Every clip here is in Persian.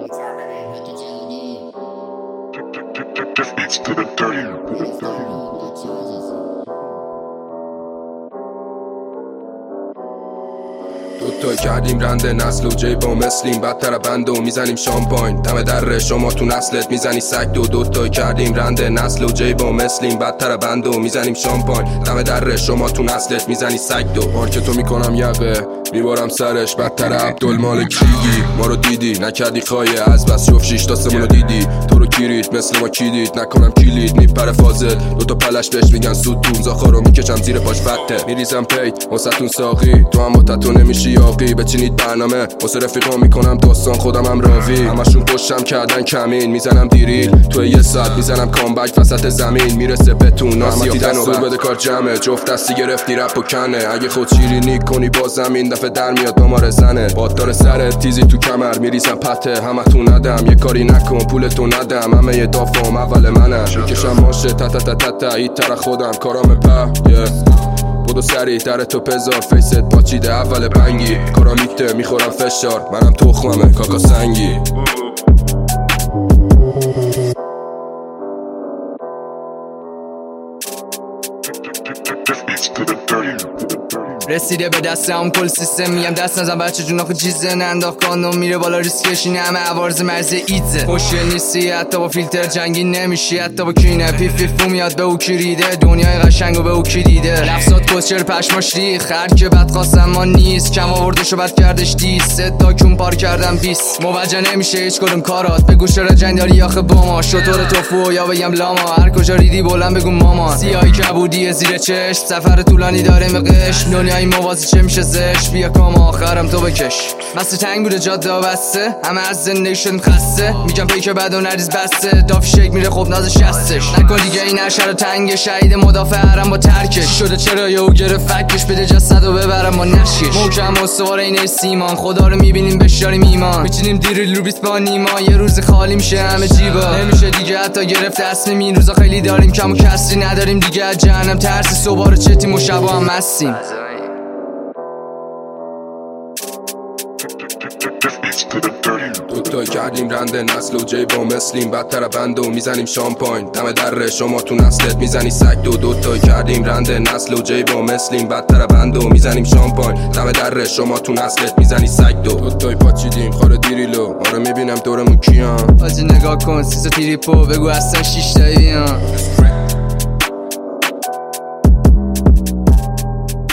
دوتایی کردیم رند نسل و جیبا مثلیم بدتر بند و میزنیم شامپاین دم در شما تو نسلت میزنی سگ دوتایی کردیم رند نسل و جیبا مثلیم بدتر بند و میزنیم شامپاین دم در شما تو نسلت میزنی سگ مارکتو میکنم یقه میبارم سرش بدتر عبدالمالکیگی ما رو دیدی نکردی خواهیه از بس شف 6 تا سمونو دیدی تو رو کیرید مثل ما کیدید نکنم کلید میپره فاضل دوتا پلش بهش میگن سودون زاخارو میکشم زیر پاش فته میریزم پیت واسهتون ساقی تو هم واتتو نمیشی یاقی بچینید برنامه واسه رفیقا میکنم داستان خودم هم راوی همشون پشتم کردن کمین میزنم دیریل تو یه ساعت میزنم کامبک وسط زمین میرسه بتون همتی دستور بده کار جمعه جفت دستی گرفتی رپ و کنه اگه خود شیرینی کنی باز زمین دفعه در میاد دامار زنه باددار سرت تیزی تو کمر میریزم پته همتون ندم یه کاری نکن پولتو ندم همه یه دافام اول منم میکشم ماشه تا تا تا تا تا این طرح خودم کارام په بودو سری در تو پزار فیست باچیده اول بنگی کارا میکته میخورم فشار منم تخممه کاکا سنگی رسیده به دستم کل سیستم میگم دست نزن بچه جون آخه چیزه ننداخت کاندوم میره بالا ریسکش اینه همه عوارض مرزی ایدزه خوشگل نیستی حتی با فیلتر جنگی نمیشی حتی با کینه پیفو میاد به او کی ریده دنیای قشنگو به او کی دیده لفظات کسچر پشماش ریخ هر که بد خواستم ما نیست کم آوردش و بد کردش دیست صدا کون پار کردم 20 موجه نمیشه هیچ کدوم کارات بگو چرا جنگاری آخه با ما شطور توفو یا بگم لاما هر کجا ریدی بلند بگو مامان سیاهی کبودی زیر چشم سفر طولانی داره مقش دنیای موازی چه میشه زش بیا کام آخرم تو بکش بسته تنگ بوده جاده ها بسته همه از زندگی شدیم خسته میگم پیک بد و نریز بسته داف شک میره خب نازش شستش نکن دیگه این اشر تنگ شهید مدافع حرم با ترکش شده چرا یهو گرفت فکش بده جسد و ببرم با نشکش محکم استوار اینه سیمان خدا رو میبینیم بشاریم ایمان میچینیم دیری رو بیت با نیما یه روز خالی میشه همه جیبا نمیشه دیگه حتی گرفت تصمیم این روزا خیلی داریم کم و کسری نداریم دیگه از جهنم ترسی صبح رو چتیم و شبا هم مستیم دوتایی کردیم رند نسل و جیبا مثلیم بدتر بند و میزنیم شامپاین دم در شما تو نسلت میزنی سگ دوتایی کردیم رند نسل و جیبا مثلیم بدتر بند و میزنیم شامپاین دم در شما تو نسلت میزنی سگ دوتایی پاچیدیم خاره دیریلو آره میبینم دورمون کیان آجی نگاه کن سیزا تیریپو بگو اصلا 6 تایی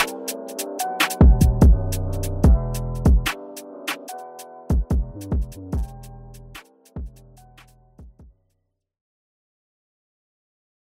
بیان